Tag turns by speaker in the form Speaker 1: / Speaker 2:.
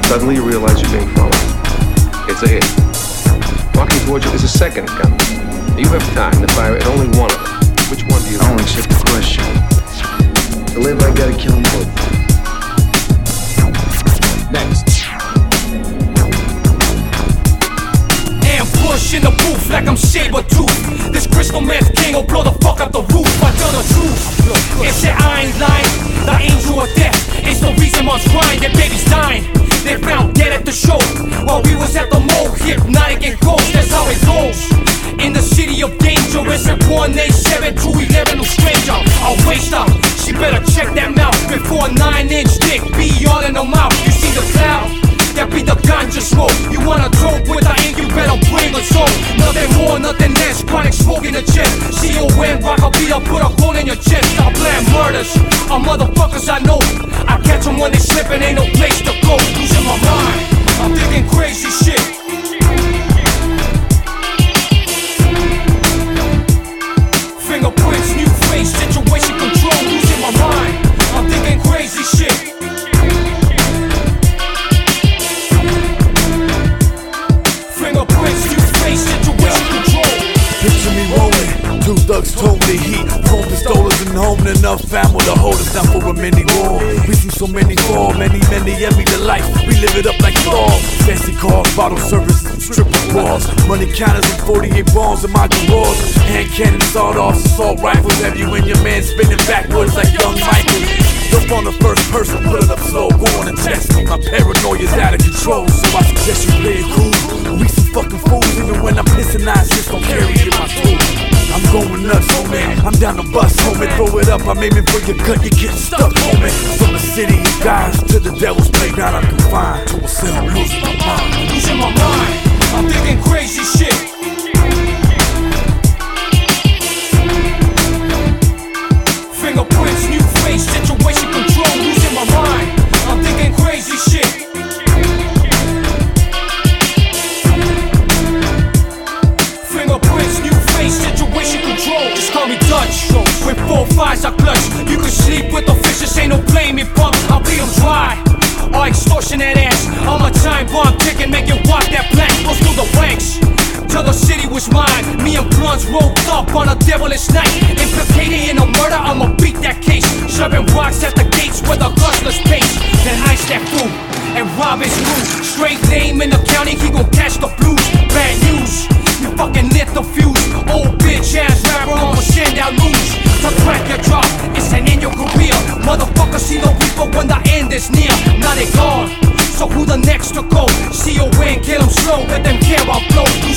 Speaker 1: Suddenly you realize you're being followed. It's a hit. Walking towards you is a second gun. You have time to fire at only one of them. Which one do you
Speaker 2: I don't accept the question. To live, I gotta kill them both.
Speaker 3: Next. Ambush in the booth like I'm Sabertooth. This crystal meth king will blow the fuck out the roof. I tell the truth. It said I ain't lying. The angel of death is the reason mom's crying. Their baby's dying. They found dead at the show while we was at the mall, hypnotic and ghost. That's how it goes. In the city of danger, it's at 187 to 11, no stranger. I'll waste her. She better check that mouth before a 9-inch dick be all in her mouth. You see the cloud? That be the ganja smoke. You wanna dope with her and you better bring a soul. Nothing more, nothing less. Chronic smoke in the chest. C-O-N, rock a beat up, put a hole in your chest. I plan murders. All motherfuckers I know. I catch them when they slippin', ain't no place to go. Losing my mind. I'm thinking crazy shit. Fingerprints, new face, situation control. Losing my mind. I'm thinking crazy shit.
Speaker 4: Picture me rolling, two thugs told the heat. Four pistolas and home, enough ammo to hold us down for a mini war. We see so many fall, many envy the life. We live it up like Thor. Fancy cars, bottle service, stripper bars, money counters and 48 bombs in my garage. Hand cannon, sawed-offs, assault rifles. Have you and your man spinning backwards like young Michael. Jump on the first person, put it up slow, go on and test me. My paranoia's out of control, so I suggest you play it cool. We some fucking fools, even when I'm pissing, I just don't carry in my tool. I'm going nuts, homie. I'm down the bus, homie. Throw it up, I'm aiming for your gut, you get stuck, homie. From the city of guys to the devil's playground, I'm confined to a cell, losing my mind.
Speaker 3: Losing my mind, I'm thinking crazy shit. Fingerprints, new face, situation control. Losing my mind, I'm thinking crazy shit. Fingerprints, new face, situation control. Just call me Dutch. With 4 5s I clutch. You can sleep with the fishes, ain't no blame me, pump. I'll be them dry. Or extortion that ass. I'm a time bomb ticking, make you walk that plank. Goes through the ranks till the city was mine. Me and blunts rolled up on a devilish night. Implicated in a murder, I'ma beat that case. Shoving rocks at the gates with a gutless pace. Then ice that fool and rob his loot. Straight name in the county, he gon' catch the blues. Bad news, you fucking lit the fuse. Old bitch ass rapper, I'ma send out news. To crack your drop, it's an in your career. Motherfuckers see the reaper when the end is near. Now they gone, so who the next to go? C-O-N, kill him slow, let them care I'll blow.